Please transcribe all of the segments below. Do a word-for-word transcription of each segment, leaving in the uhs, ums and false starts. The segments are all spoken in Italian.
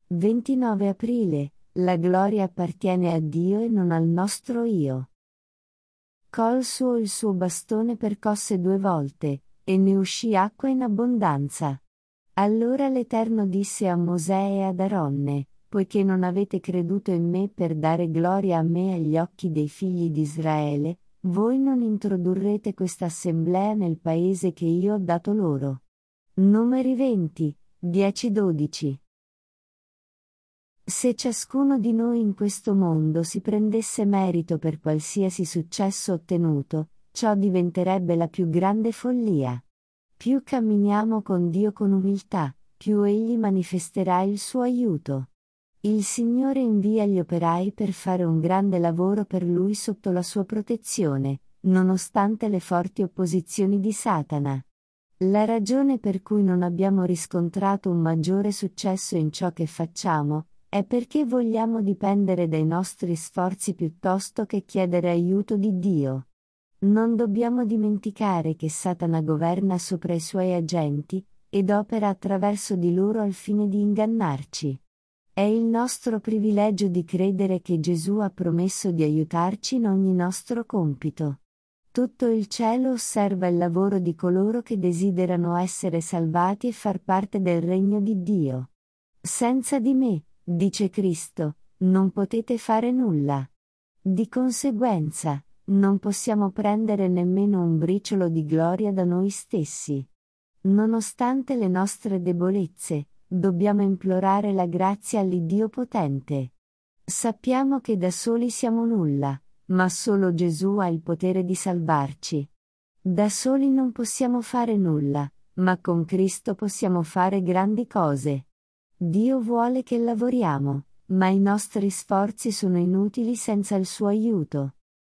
ventinove aprile, la gloria appartiene a Dio e non al nostro io. Colse il suo bastone percosse due volte, e ne uscì acqua in abbondanza. Allora l'Eterno disse a Mosè e ad Aronne: poiché non avete creduto in me per dare gloria a me agli occhi dei figli di Israele, voi non introdurrete questa assemblea nel paese che io ho dato loro. Numeri venti, dieci dodici. Se ciascuno di noi in questo mondo si prendesse merito per qualsiasi successo ottenuto, ciò diventerebbe la più grande follia. Più camminiamo con Dio con umiltà, più Egli manifesterà il suo aiuto. Il Signore invia gli operai per fare un grande lavoro per Lui sotto la sua protezione, nonostante le forti opposizioni di Satana. La ragione per cui non abbiamo riscontrato un maggiore successo in ciò che facciamo, è perché vogliamo dipendere dai nostri sforzi piuttosto che chiedere aiuto di Dio. Non dobbiamo dimenticare che Satana governa sopra i suoi agenti, ed opera attraverso di loro al fine di ingannarci. È il nostro privilegio di credere che Gesù ha promesso di aiutarci in ogni nostro compito. Tutto il cielo osserva il lavoro di coloro che desiderano essere salvati e far parte del regno di Dio. Senza di me, dice Cristo, non potete fare nulla. Di conseguenza, non possiamo prendere nemmeno un briciolo di gloria da noi stessi. Nonostante le nostre debolezze, dobbiamo implorare la grazia all'Iddio potente. Sappiamo che da soli siamo nulla, ma solo Gesù ha il potere di salvarci. Da soli non possiamo fare nulla, ma con Cristo possiamo fare grandi cose. Dio vuole che lavoriamo, ma i nostri sforzi sono inutili senza il suo aiuto.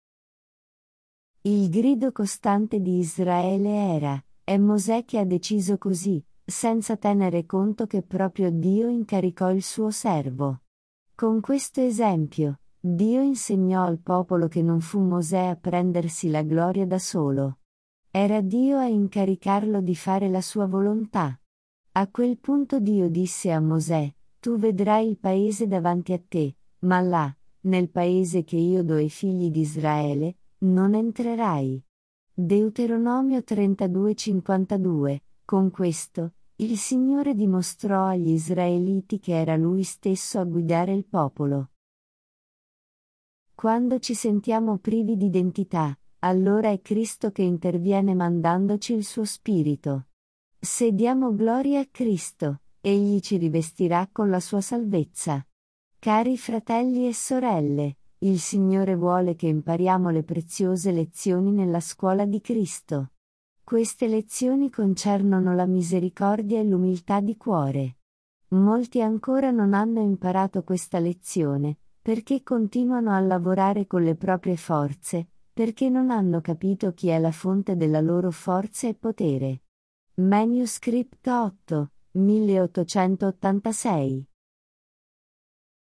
Il grido costante di Israele era: è Mosè che ha deciso così, senza tenere conto che proprio Dio incaricò il suo servo. Con questo esempio, Dio insegnò al popolo che non fu Mosè a prendersi la gloria da solo. Era Dio a incaricarlo di fare la sua volontà. A quel punto Dio disse a Mosè: tu vedrai il paese davanti a te, ma là, nel paese che io do ai figli di Israele, non entrerai. Deuteronomio trentadue cinquantadue. Con questo, il Signore dimostrò agli israeliti che era Lui stesso a guidare il popolo. Quando ci sentiamo privi di identità, allora è Cristo che interviene mandandoci il suo Spirito. Se diamo gloria a Cristo, Egli ci rivestirà con la sua salvezza. Cari fratelli e sorelle, il Signore vuole che impariamo le preziose lezioni nella scuola di Cristo. Queste lezioni concernono la misericordia e l'umiltà di cuore. Molti ancora non hanno imparato questa lezione, perché continuano a lavorare con le proprie forze, perché non hanno capito chi è la fonte della loro forza e potere. Manuscritto otto, milleottocentottantasei